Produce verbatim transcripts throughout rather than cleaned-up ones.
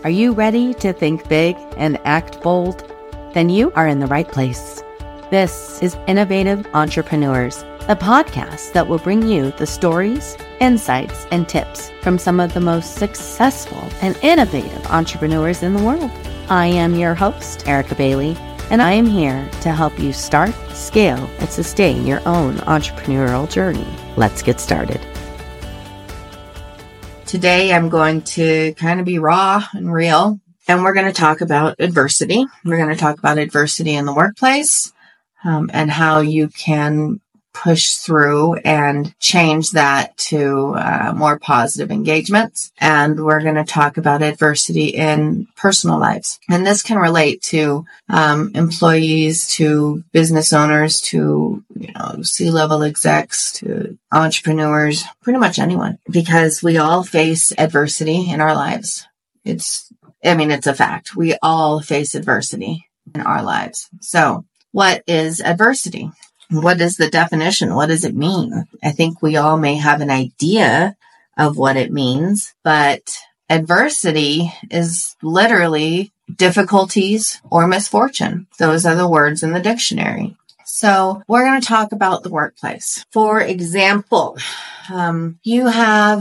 Are you ready to think big and act bold? Then you are in the right place. This is Innovative Entrepreneurs, a podcast that will bring you the stories, insights, and tips from some of the most successful and innovative entrepreneurs in the world. I am your host, Erica Bailey, and I am here to help you start, scale, and sustain your own entrepreneurial journey. Let's get started. Today, I'm going to kind of be raw and real, and we're going to talk about adversity. We're going to talk about adversity in the workplace um, and how you can push through and change that to uh, more positive engagements. And we're going to talk about adversity in personal lives. And this can relate to um, employees, to business owners, to you know C-level execs, to entrepreneurs, pretty much anyone, because we all face adversity in our lives. It's, I mean, it's a fact. We all face adversity in our lives. So what is adversity? What is the definition? What does it mean? I think we all may have an idea of what it means, but adversity is literally difficulties or misfortune. Those are the words in the dictionary. So we're going to talk about the workplace. For example, um, you have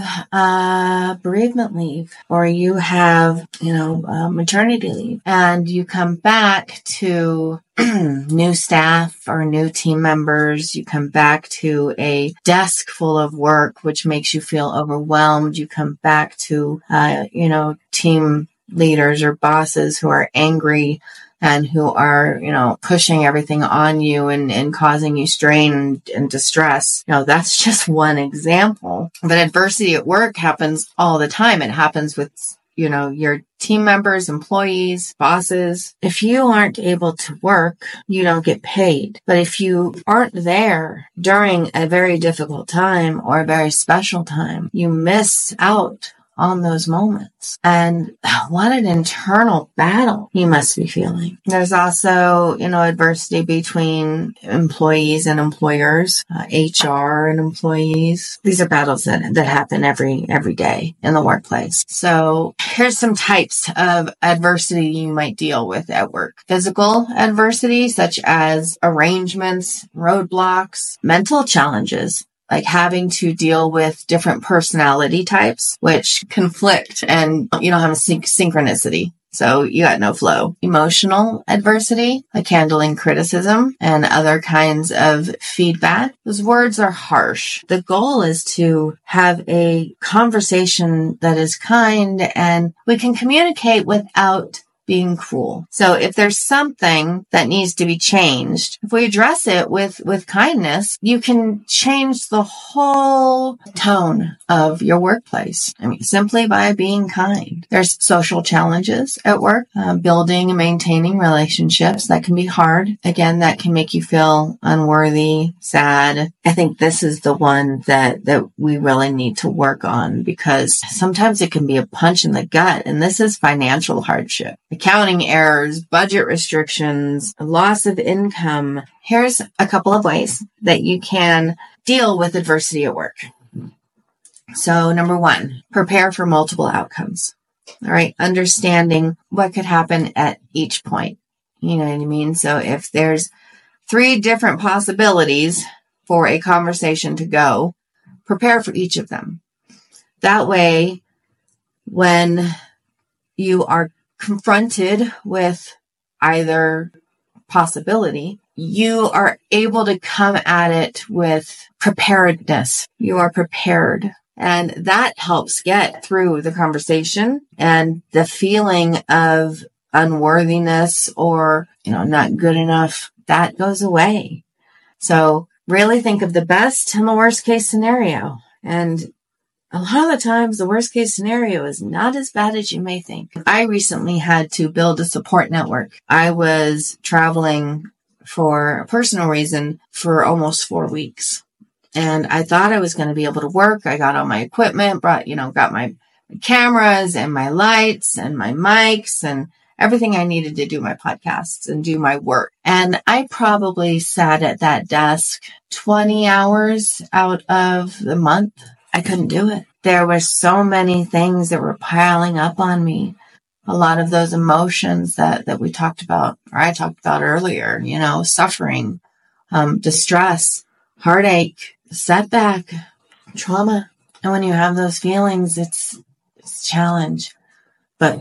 uh, bereavement leave, or you have, you know, uh, maternity leave, and you come back to new staff or new team members. You come back to a desk full of work, which makes you feel overwhelmed. You come back to, uh, you know, team leaders or bosses who are angry and who are, you know, pushing everything on you and, and causing you strain and, and distress. You know, that's just one example. But adversity at work happens all the time. It happens with, you know, your team members, employees, bosses. If you aren't able to work, you don't get paid. But if you aren't there during a very difficult time or a very special time, you miss out on those moments. And what an internal battle you must be feeling. There's also, you know, adversity between employees and employers, uh, H R and employees. These are battles that, that happen every, every day in the workplace. So here's some types of adversity you might deal with at work. Physical adversity, such as arrangements, roadblocks, mental challenges, like having to deal with different personality types, which conflict and you don't have a syn- synchronicity. So you got no flow. Emotional adversity, like handling criticism and other kinds of feedback. Those words are harsh. The goal is to have a conversation that is kind and we can communicate without being cruel. So if there's something that needs to be changed, if we address it with, with kindness, you can change the whole tone of your workplace. I mean, simply by being kind. There's social challenges at work, uh, building and maintaining relationships. That can be hard. Again, that can make you feel unworthy, sad. I think this is the one that, that we really need to work on because sometimes it can be a punch in the gut. And this is financial hardship. Accounting errors, budget restrictions, loss of income. Here's a couple of ways that you can deal with adversity at work. So number one, prepare for multiple outcomes. All right. Understanding what could happen at each point. You know what I mean? So if there's three different possibilities for a conversation to go, prepare for each of them. That way, when you are confronted with either possibility, you are able to come at it with preparedness. You are prepared. And that helps get through the conversation and the feeling of unworthiness or, you know, not good enough. That goes away. So really think of the best and the worst case scenario. And a lot of the times, the worst case scenario is not as bad as you may think. I recently had to build a support network. I was traveling for a personal reason for almost four weeks. And I thought I was going to be able to work. I got all my equipment, brought, you know, got my cameras and my lights and my mics and everything I needed to do my podcasts and do my work. And I probably sat at that desk twenty hours out of the month. I couldn't do it. There were so many things that were piling up on me. a lot of those emotions that, that we talked about, or I talked about earlier, you know, suffering, um, distress, heartache, setback, trauma. And when you have those feelings, it's, it's a challenge. But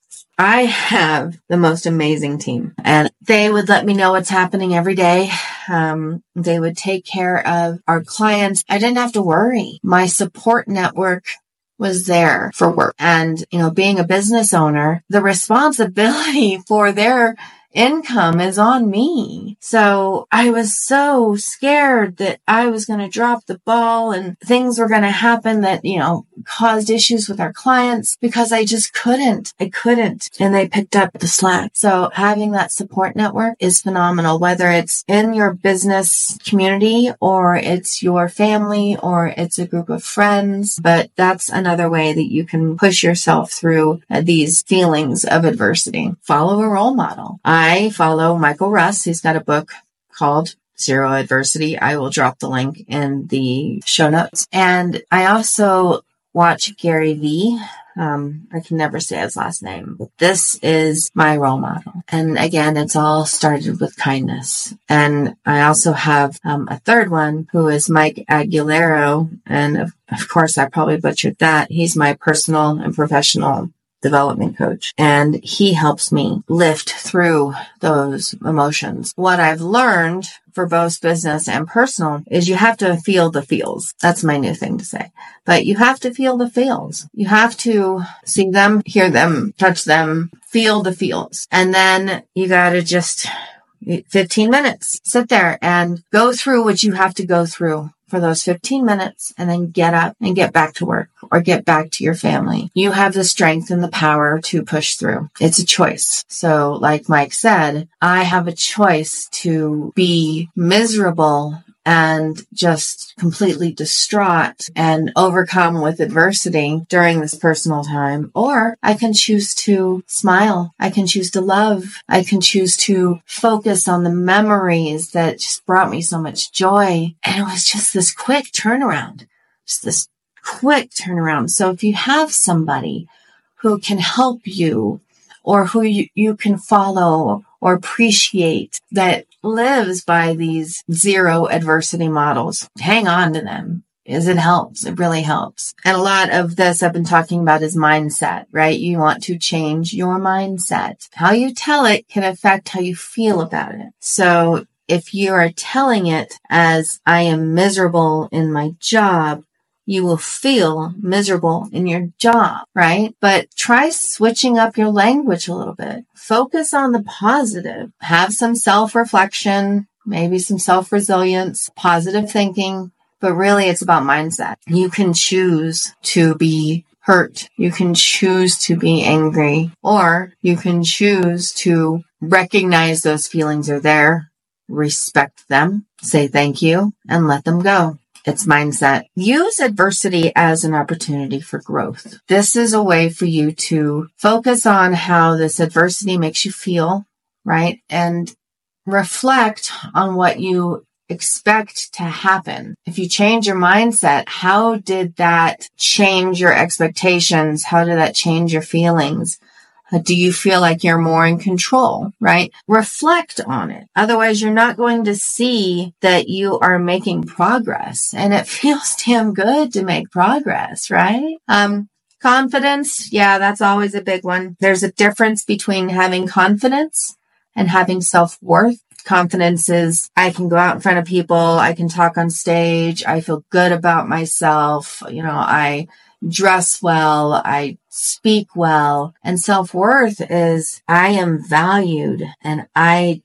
I have the most amazing team, and they would let me know what's happening every day. Um, they would take care of our clients. I didn't have to worry. My support network was there for work. And, you know, being a business owner, the responsibility for their income is on me. So I was so scared that I was going to drop the ball and things were going to happen that, you know, caused issues with our clients because I just couldn't. I couldn't. And they picked up the slack. So having that support network is phenomenal, whether it's in your business community or it's your family or it's a group of friends. But that's another way that you can push yourself through uh, these feelings of adversity. Follow a role model. I follow Michael Russ. He's got a book called Zero Adversity. I will drop the link in the show notes. And I also watch Gary Vee. Um, I can never say his last name, but this is my role model. And again, it's all started with kindness. And I also have um, a third one who is Mike Aguilera. And of, of course, I probably butchered that. He's my personal and professional development coach, and he helps me lift through those emotions. What I've learned for both business and personal is you have to feel the feels. That's my new thing to say. But you have to feel the feels. You have to see them, hear them, touch them, feel the feels. And then you got to just fifteen minutes, sit there and go through what you have to go through for those fifteen minutes, and then get up and get back to work or get back to your family. You have the strength and the power to push through. It's a choice. So like Mike said, I have a choice to be miserable and just completely distraught and overcome with adversity during this personal time. Or I can choose to smile. I can choose to love. I can choose to focus on the memories that just brought me so much joy. And it was just this quick turnaround, just this quick turnaround. So if you have somebody who can help you or who you, you can follow or appreciate that lives by these zero adversity models, hang on to them, as it helps. It really helps. And a lot of this I've been talking about is mindset, right? You want to change your mindset. How you tell it can affect how you feel about it. So if you are telling it as I am miserable in my job, you will feel miserable in your job, right? But try switching up your language a little bit. Focus on the positive. Have some self-reflection, maybe some self-resilience, positive thinking, but really it's about mindset. You can choose to be hurt. You can choose to be angry, or you can choose to recognize those feelings are there, respect them, say thank you, and let them go. It's mindset. Use adversity as an opportunity for growth. This is a way for you to focus on how this adversity makes you feel, right? And reflect on what you expect to happen. If you change your mindset, how did that change your expectations? How did that change your feelings? Do you feel like you're more in control, right? Reflect on it. Otherwise, you're not going to see that you are making progress. And it feels damn good to make progress, right? Um, confidence. Yeah, that's always a big one. There's a difference between having confidence and having self-worth. Confidence is I can go out in front of people. I can talk on stage. I feel good about myself. You know, I dress well, I speak well, and self-worth is I am valued and I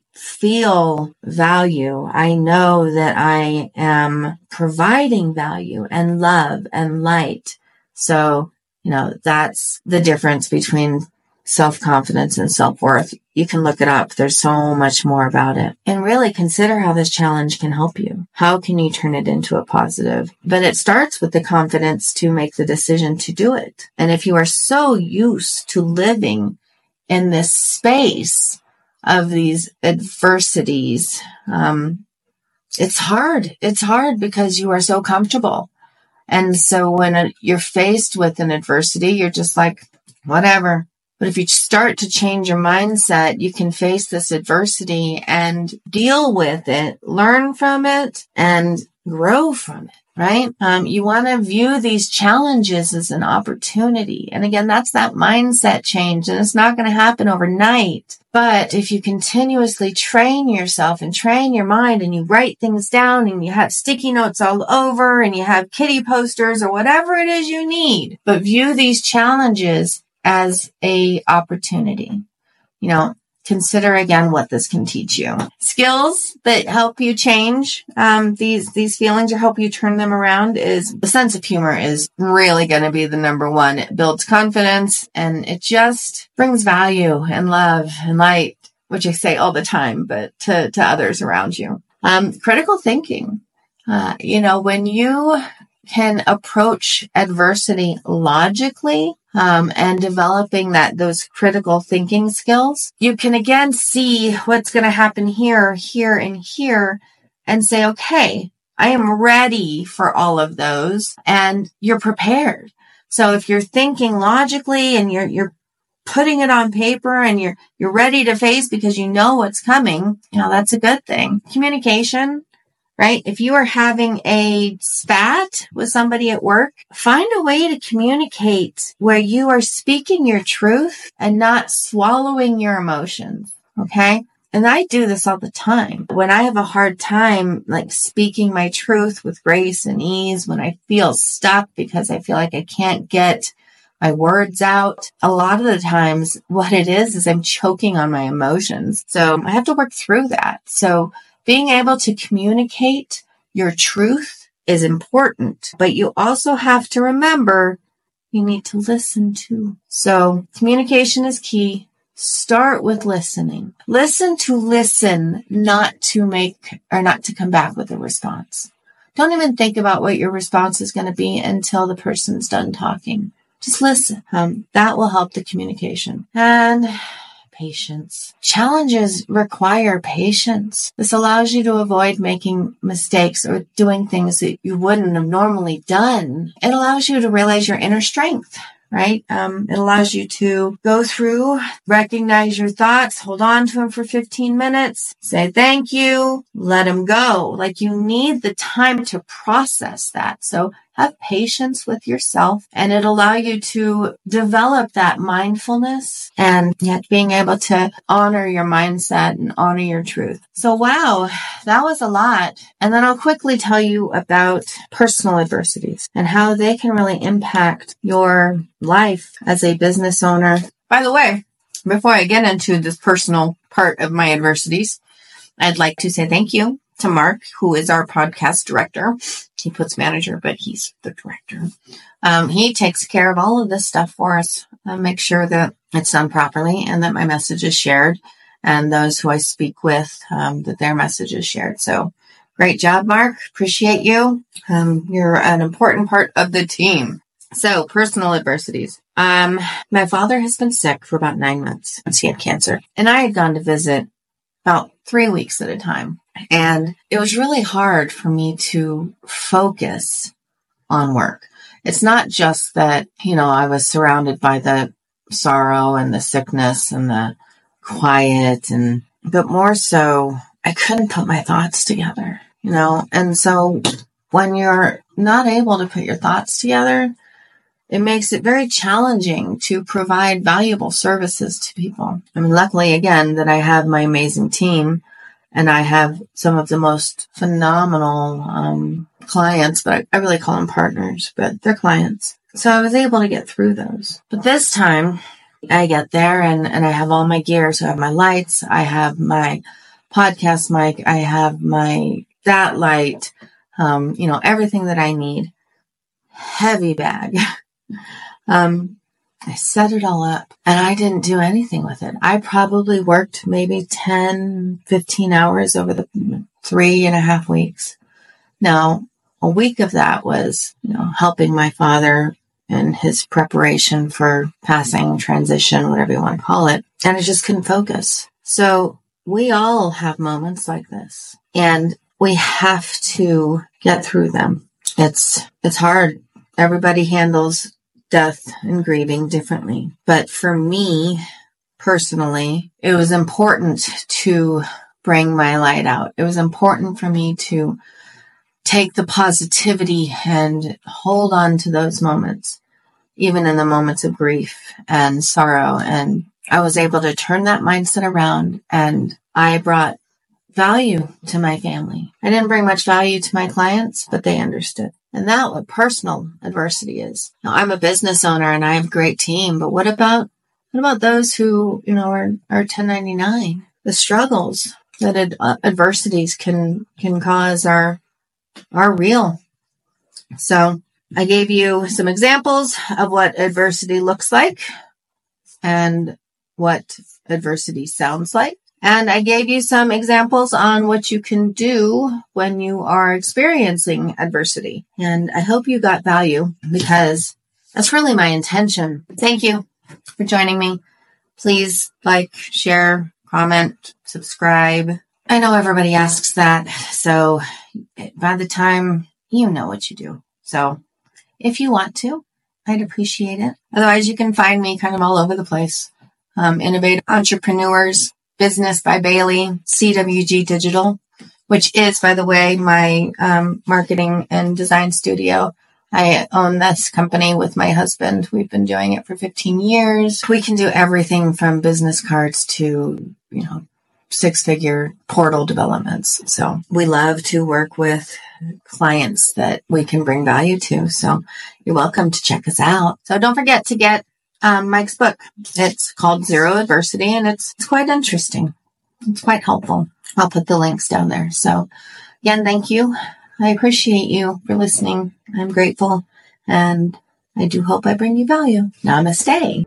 feel value. I know that I am providing value and love and light. So, you know, that's the difference between self-confidence and self-worth. You can look it up. There's so much more about it. And really consider how this challenge can help you. How can you turn it into a positive? But it starts with the confidence to make the decision to do it. And if you are so used to living in this space of these adversities, um, it's hard. It's hard because you are so comfortable. And so when you're faced with an adversity, you're just like, whatever. But if you start to change your mindset, you can face this adversity and deal with it, learn from it, and grow from it, right? Um, you want to view these challenges as an opportunity. And again, that's that mindset change, and it's not going to happen overnight. But if you continuously train yourself and train your mind, and you write things down, and you have sticky notes all over, and you have kitty posters or whatever it is you need, but view these challenges as a opportunity. You know, consider again what this can teach you. Skills that help you change um, these these feelings or help you turn them around is the sense of humor is really going to be the number one. It builds confidence, and it just brings value and love and light, which I say all the time, but to, to others around you. Um, critical thinking. Uh, you know, when you can approach adversity logically, um, and developing that, those critical thinking skills, you can again see what's going to happen here, here, and here, and say, okay, I am ready for all of those, and you're prepared. So if you're thinking logically and you're, you're putting it on paper and you're, you're ready to face because you know what's coming, you know, that's a good thing. Communication. Right? If you are having a spat with somebody at work, find a way to communicate where you are speaking your truth and not swallowing your emotions. Okay? And I do this all the time. When I have a hard time, like speaking my truth with grace and ease, when I feel stuck because I feel like I can't get my words out, a lot of the times what it is, is I'm choking on my emotions. So I have to work through that. So being able to communicate your truth is important, but you also have to remember you need to listen too. So communication is key. Start with listening. Listen to listen, not to make or not to come back with a response. Don't even think about what your response is going to be until the person's done talking. Just listen. Um, that will help the communication. And patience. Challenges require patience. This allows you to avoid making mistakes or doing things that you wouldn't have normally done. It allows you to realize your inner strength, right? Um, it allows you to go through, recognize your thoughts, hold on to them for fifteen minutes, say thank you, let them go. Like you need the time to process that. So have patience with yourself, and it'll allow you to develop that mindfulness and yet being able to honor your mindset and honor your truth. So wow, that was a lot. And then I'll quickly tell you about personal adversities and how they can really impact your life as a business owner. By the way, before I get into this personal part of my adversities, I'd like to say thank you to Mark, who is our podcast director. He puts manager, but he's the director. Um, he takes care of all of this stuff for us, uh, make sure that it's done properly and that my message is shared, and those who I speak with, um, that their message is shared. So great job, Mark. Appreciate you. Um, you're an important part of the team. So personal adversities. Um, my father has been sick for about nine months since he had cancer, and I had gone to visit about three weeks at a time. And it was really hard for me to focus on work. It's not just that, you know, I was surrounded by the sorrow and the sickness and the quiet, and, but more so, I couldn't put my thoughts together, you know? And so when you're not able to put your thoughts together, it makes it very challenging to provide valuable services to people. I mean, luckily, again, that I have my amazing team, and I have some of the most phenomenal um, clients, but I, I really call them partners, but they're clients. So I was able to get through those. But this time, I get there and, and I have all my gear. So I have my lights, I have my podcast mic, I have my that light, um, you know, everything that I need. Heavy bag. um, I set it all up and I didn't do anything with it. I probably worked maybe ten, fifteen hours over the three and a half weeks. Now, a week of that was, you know, helping my father in his preparation for passing, transition, whatever you want to call it. And I just couldn't focus. So we all have moments like this, and we have to get through them. It's, it's hard. Everybody handles death and grieving differently. But for me, personally, it was important to bring my light out. It was important for me to take the positivity and hold on to those moments, even in the moments of grief and sorrow. And I was able to turn that mindset around, and I brought value to my family. I didn't bring much value to my clients, but they understood. And that's what personal adversity is. Now, I'm a business owner and I have a great team, but what about, what about those who, you know, are, are ten ninety-nine? The struggles that ad- uh, adversities can, can cause are, are real. So I gave you some examples of what adversity looks like and what adversity sounds like. And I gave you some examples on what you can do when you are experiencing adversity. And I hope you got value, because that's really my intention. Thank you for joining me. Please like, share, comment, subscribe. I know everybody asks that. So by the time, you know what you do. So if you want to, I'd appreciate it. Otherwise, you can find me kind of all over the place. Um, Innovative Entrepreneurs, Business by Bailey, C W G Digital, which is, by the way, my um, marketing and design studio. I own this company with my husband. We've been doing it for fifteen years. We can do everything from business cards to, you know, six-figure portal developments. So we love to work with clients that we can bring value to. So you're welcome to check us out. So don't forget to get Um, Mike's book. It's called Zero Adversity, and it's, it's quite interesting. It's quite helpful. I'll put the links down there. So again, thank you. I appreciate you for listening. I'm grateful, and I do hope I bring you value. Namaste.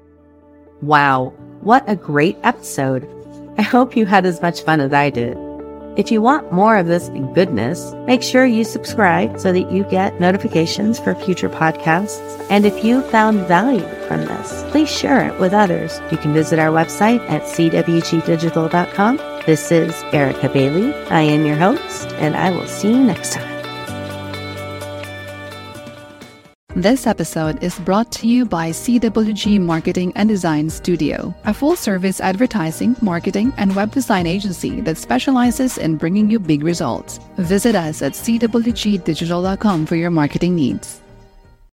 Wow, what a great episode. I hope you had as much fun as I did. If you want more of this goodness, make sure you subscribe so that you get notifications for future podcasts. And if you found value from this, please share it with others. You can visit our website at c w g digital dot com. This is Erica Bailey. I am your host, and I will see you next time. This episode is brought to you by C W G Marketing and Design Studio, a full-service advertising, marketing, and web design agency that specializes in bringing you big results. Visit us at c w g digital dot com for your marketing needs.